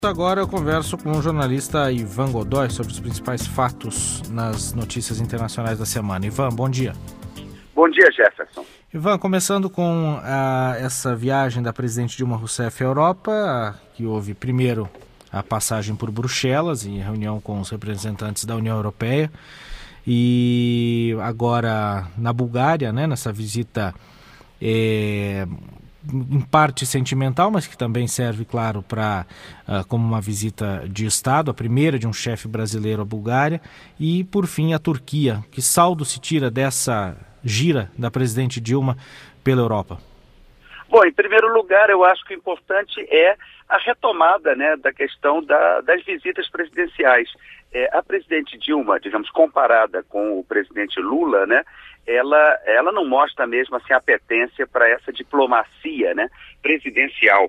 Agora eu converso com o jornalista Ivan Godoy sobre os principais fatos nas notícias internacionais da semana. Ivan, bom dia. Bom dia, Jefferson. Ivan, começando com essa viagem da presidente Dilma Rousseff à Europa, que houve primeiro a passagem por Bruxelas em reunião com os representantes da União Europeia e agora na Bulgária, né, nessa visita em parte sentimental, mas que também serve, claro, como uma visita de Estado, a primeira de um chefe brasileiro à Bulgária, e, por fim, a Turquia. Que saldo se tira dessa gira da presidente Dilma pela Europa? Bom, em primeiro lugar, eu acho que o importante é a retomada, né, da questão das visitas presidenciais. A presidente Dilma, digamos, comparada com o presidente Lula, né, ela não mostra mesmo assim, a apetência para essa diplomacia, né, presidencial.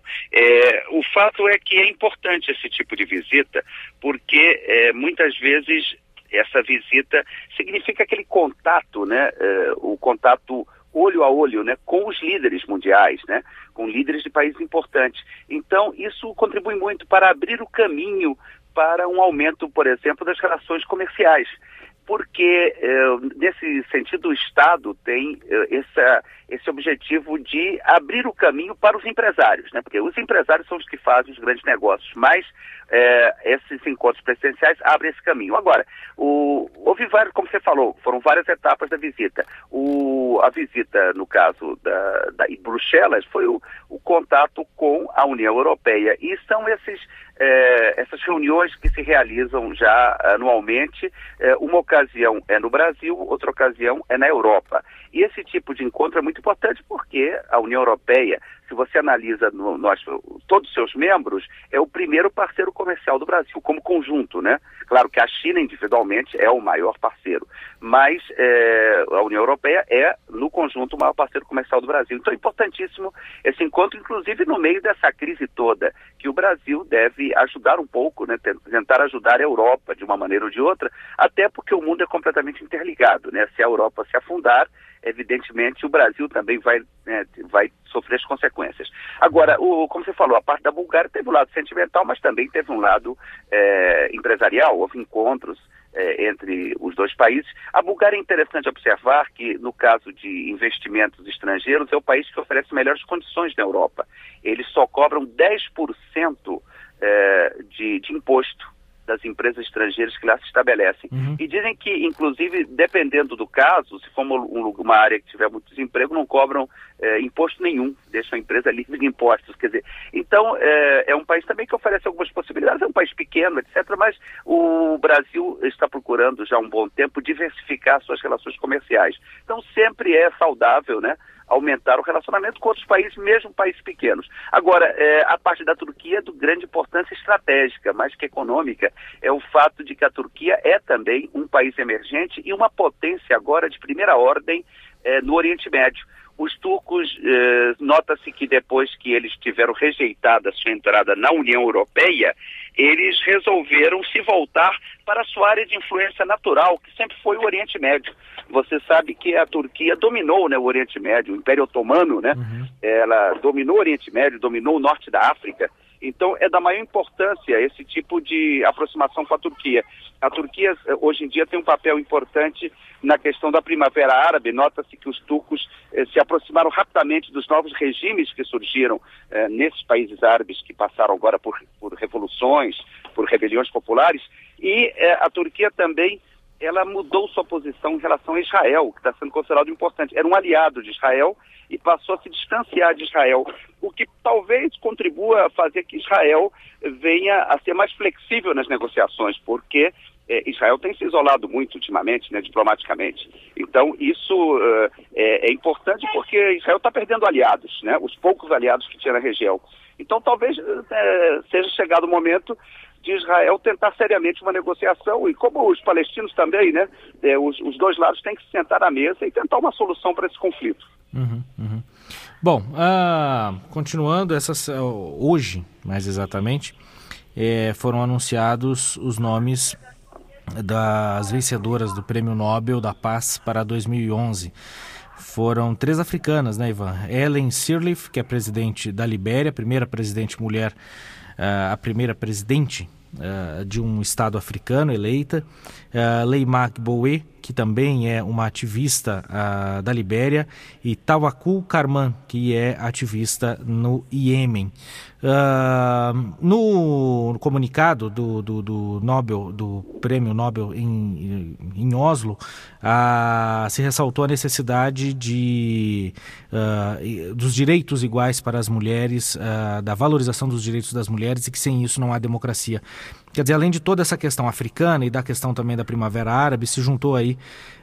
O fato é que é importante esse tipo de visita, porque muitas vezes essa visita significa aquele contato, né, o contato olho a olho, né, com os líderes mundiais, né, com líderes de países importantes. Então, isso contribui muito para abrir o caminho para um aumento, por exemplo, das relações comerciais. Porque, nesse sentido, o Estado tem esse objetivo de abrir o caminho para os empresários, né? Porque os empresários são os que fazem os grandes negócios, mas esses encontros presidenciais abrem esse caminho. Agora, houve vários, como você falou, foram várias etapas da visita. A visita, no caso da Bruxelas, foi o contato com a União Europeia. E são essas reuniões que se realizam já anualmente. Uma ocasião é no Brasil, outra ocasião é na Europa. E esse tipo de encontro é muito importante porque a União Europeia, se você analisa todos os seus membros, é o primeiro parceiro comercial do Brasil, como conjunto, né? Claro que a China individualmente é o maior parceiro, mas a União Europeia é, no conjunto, o maior parceiro comercial do Brasil. Então é importantíssimo esse encontro, inclusive no meio dessa crise toda, que o Brasil deve ajudar um pouco, né? Tentar ajudar a Europa de uma maneira ou de outra, até porque o mundo é completamente interligado, né? Se a Europa se afundar, evidentemente o Brasil também vai sofrer as consequências. Agora, como você falou, a parte da Bulgária teve um lado sentimental, mas também teve um lado empresarial. Houve encontros entre os dois países. A Bulgária é interessante observar que, no caso de investimentos estrangeiros, é o país que oferece melhores condições na Europa. Eles só cobram 10% de imposto das empresas estrangeiras que lá se estabelecem. Uhum. E dizem que, inclusive, dependendo do caso, se for uma área que tiver muito desemprego, não cobram imposto nenhum, deixam a empresa livre de impostos. Quer dizer, então, é um país também que oferece algumas possibilidades, é um país pequeno, etc., mas o Brasil está procurando já há um bom tempo diversificar suas relações comerciais. Então, sempre é saudável, né, aumentar o relacionamento com outros países, mesmo países pequenos. Agora, a parte da Turquia é de grande importância estratégica, mais que econômica, é o fato de que a Turquia é também um país emergente e uma potência agora de primeira ordem no Oriente Médio. Os turcos, nota-se que depois que eles tiveram rejeitado a sua entrada na União Europeia, eles resolveram se voltar para a sua área de influência natural, que sempre foi o Oriente Médio. Você sabe que a Turquia dominou, né, o Oriente Médio, o Império Otomano, né? Uhum. Ela dominou o Oriente Médio, dominou o norte da África. Então, é da maior importância esse tipo de aproximação com a Turquia. A Turquia, hoje em dia, tem um papel importante na questão da Primavera Árabe. Nota-se que os turcos se aproximaram rapidamente dos novos regimes que surgiram nesses países árabes que passaram agora por revoluções, por rebeliões populares. E a Turquia também, ela mudou sua posição em relação a Israel, que está sendo considerado importante. Era um aliado de Israel e passou a se distanciar de Israel, o que talvez contribua a fazer que Israel venha a ser mais flexível nas negociações, porque Israel tem se isolado muito ultimamente, né, diplomaticamente. Então, isso é importante porque Israel está perdendo aliados, né, os poucos aliados que tinha na região. Então, talvez seja chegado o momento de Israel tentar seriamente uma negociação, e como os palestinos também, né, os dois lados têm que se sentar à mesa e tentar uma solução para esse conflito. Uhum, uhum. Bom, continuando, hoje, mais exatamente, foram anunciados os nomes das vencedoras do Prêmio Nobel da Paz para 2011. Foram 3 africanas, né, Ivan? Ellen Sirleaf, que é presidente da Libéria, primeira presidente mulher a primeira presidente de um estado africano eleita, Leymah Gbowee, que também é uma ativista da Libéria, e Tawakkul Karman, que é ativista no Iêmen. No comunicado do Prêmio Nobel em Oslo, se ressaltou a necessidade dos direitos iguais para as mulheres, da valorização dos direitos das mulheres, e que sem isso não há democracia. Quer dizer, além de toda essa questão africana e da questão também da Primavera Árabe, se juntou aí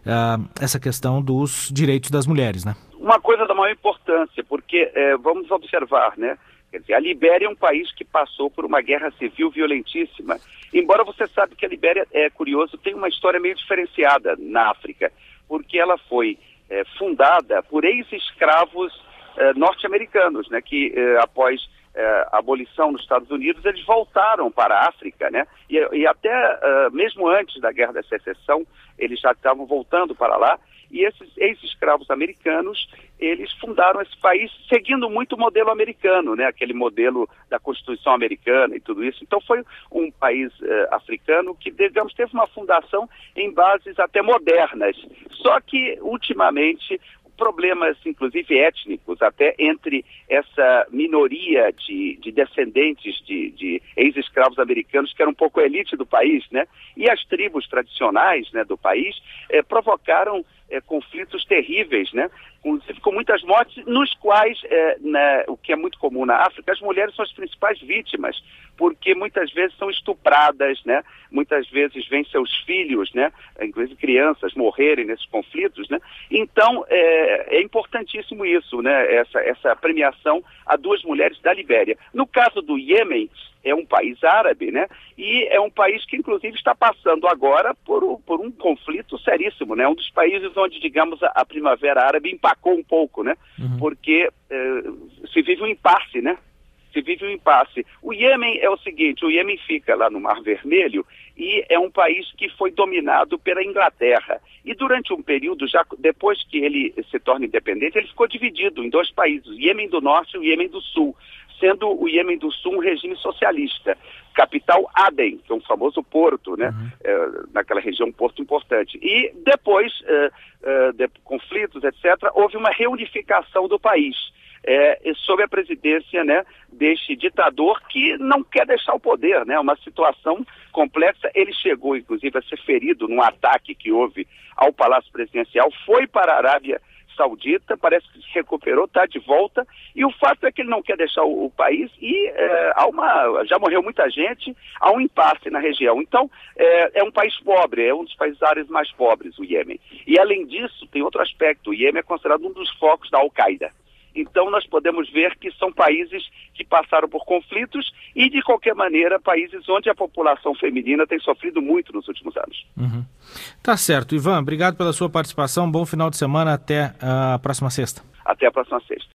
essa questão dos direitos das mulheres, né? Uma coisa da maior importância, porque vamos observar, né? Quer dizer, a Libéria é um país que passou por uma guerra civil violentíssima. Embora você sabe que a Libéria, é curioso, tem uma história meio diferenciada na África, porque ela foi fundada por ex-escravos norte-americanos, né? Que após a abolição nos Estados Unidos, eles voltaram para a África, né? E até mesmo antes da Guerra da Secessão, eles já estavam voltando para lá. E esses ex-escravos americanos, eles fundaram esse país seguindo muito o modelo americano, né? Aquele modelo da Constituição americana e tudo isso. Então foi um país africano que, digamos, teve uma fundação em bases até modernas. Só que, ultimamente, problemas, inclusive étnicos, até entre essa minoria de descendentes de ex-escravos americanos, que era um pouco a elite do país, né? E as tribos tradicionais, né, do país provocaram conflitos terríveis, né? Com muitas mortes, nos quais, o que é muito comum na África, as mulheres são as principais vítimas, porque muitas vezes são estupradas, né? Muitas vezes vêm seus filhos, né? Inclusive crianças, morrerem nesses conflitos, né? Então, é importantíssimo isso, né? Essa premiação a duas mulheres da Libéria. No caso do Iêmen, é um país árabe, né? E é um país que, inclusive, está passando agora por um conflito seríssimo, né? Um dos países onde, digamos, a Primavera Árabe empacou um pouco, né? Uhum. Porque se vive um impasse, né? Se vive um impasse. O Iêmen é o seguinte, o Iêmen fica lá no Mar Vermelho e é um país que foi dominado pela Inglaterra. E durante um período, já depois que ele se torna independente, ele ficou dividido em dois países, o Iêmen do Norte e o Iêmen do Sul, sendo o Iêmen do Sul um regime socialista. Capital Aden, que é um famoso porto, né? Naquela região, um porto importante. E depois de conflitos, etc., houve uma reunificação do país. Sob a presidência, né, deste ditador que não quer deixar o poder, né? Uma situação complexa. Ele chegou, inclusive, a ser ferido num ataque que houve ao Palácio Presidencial, foi para a Arábia Saudita, parece que se recuperou, está de volta, e o fato é que ele não quer deixar o país e já morreu muita gente, há um impasse na região. Então, é um país pobre, é um dos países árabes mais pobres, o Iêmen. E, além disso, tem outro aspecto, o Iêmen é considerado um dos focos da Al-Qaeda. Então, nós podemos ver que são países que passaram por conflitos e, de qualquer maneira, países onde a população feminina tem sofrido muito nos últimos anos. Uhum. Tá certo. Ivan, obrigado pela sua participação. Bom final de semana. Até a próxima sexta. Até a próxima sexta.